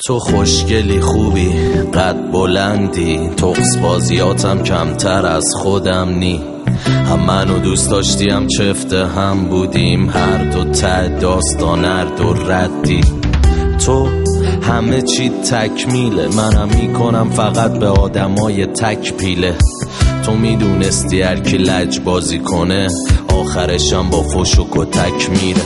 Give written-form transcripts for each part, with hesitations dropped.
تو خوشگلی خوبی قد بلندی، تقص بازیاتم کمتر از خودم نی. هم منو دوست داشتی هم چفته هم بودیم، هر دو ته داستان هر دو ردی. تو همه چی تکمیله، منم میکنم فقط به آدمای تک پیله. تو میدونستی هر کی لج بازی کنه آخرشم با فش و کتک میره.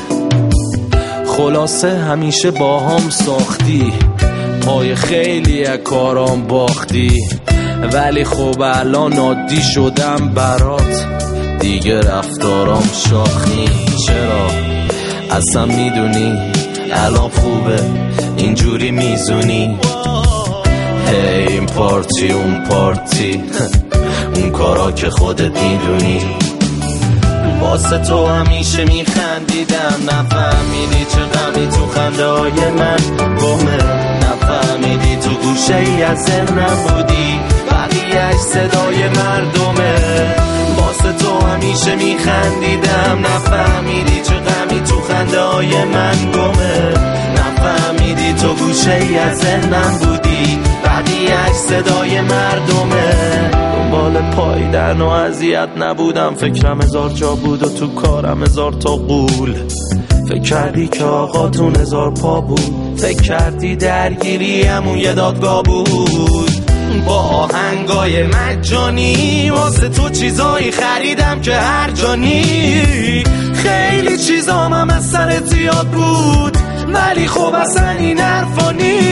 خلاصه همیشه با هم ساختی، پای خیلی کارام باختی، ولی خب الان عادی شدم برات، دیگه رفتارام شاخی. چرا اصلا میدونی الان خوبه اینجوری میزونی؟ هی این پارتی اون پارتی اون کارا که خودت میدونی. واسه تو همیشه میخندیدم، نفهمیدی چه غمی تو خنده های من گمه، نفهمیدی تو گوشه ای از ذهنم بودی، بقیهش صدای مردمه. واسه تو همیشه میخندیدم، نفهمیدی چه غمی تو خنده های من گمه، نفهمیدی تو گوشه ای از ذهنم بودی، بقیهش صدای مردمه. دنبال پایدن و اذیت نبودم، فکرم هزار جا بود و تو کارم هزار تا قول. فکر کردی که آقاتون هزار پا بود، فکر کردی درگیری همون یه دادگاه بود. با آهنگای مجانی واسه تو چیزایی خریدم که هر جانی، خیلی چیزام هم از سر زیاد بود، ولی خب اصلا این حرفا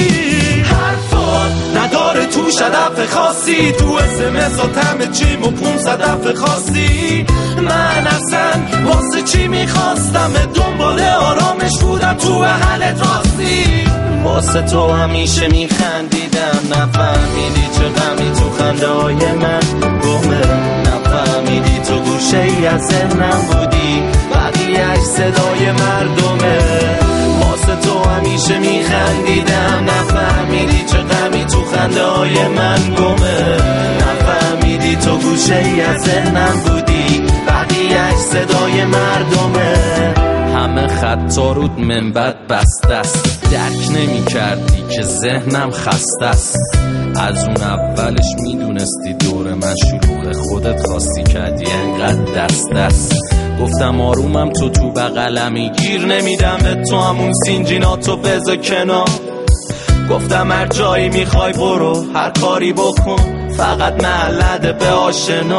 حرفات نداره تو هدف خاصی، تو SMS و تم چیم و 500 دفعه خواستی. من اصلا واسه چی میخواستم؟ دنبال آرامش بودم تو حالت راستی. واسه تو همیشه میخندیدم، نفهمیدی چه غمی تو خنده های من گمه، نفهمیدی تو گوشه ای از ذهنم بودی، بقیهش صدای مردمه. واسه تو همیشه میخندیدم، نفهمیدی چه غمی تو خنده های من گمه، نفهمیدی تو گوشه ای از ذهنم بودی، بقیهش صدای مردمه. همه خطا رود منبت بسته است، درک نمی کردی که ذهنم خسته است. از اون اولش میدونستی دور من شلوغ، خودت خواستی کردی انقدر دست گفتم آرومم تو بغلمی، گیر نمیدم به تو، همون سینجیناتو بذار کنار. گفتم هر جایی میخوای برو، هر کاری بکن، فقط محلده به آشنا.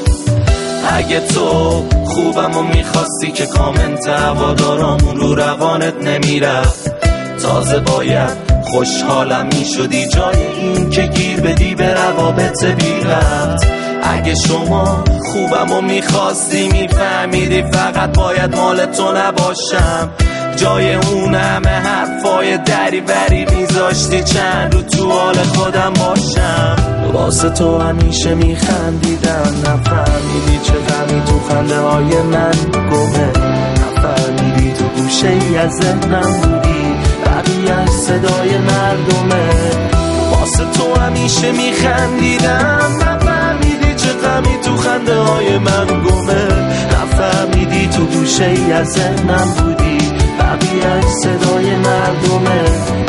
اگه تو خوبم و میخواستی که کامنت هوادارامون رو روانت نمیرفت، تازه باید خوشحالم میشدی جای این که گیر بدی به روابط بی ربط. اگه شما خوبم و میخواستی میفهمیدی فقط باید مال تو نباشم، جای اون همه حرفای دری بری میذاشتی چند رو تو حال خودم باشم. واسه تو همیشه میخندیدم، نفهمیدی چه غمی تو خنده های من گمه، نفهمیدی تو گوشه ای از ذهنم بودی، بقیهش صدای مردمه. واسه تو همیشه میخندیدم، نفهمیدی چه غمی تو خنده های من گمه، نفهمیدی تو گوشه ای از ذهنم بودی، بقیهش صدای مردمه.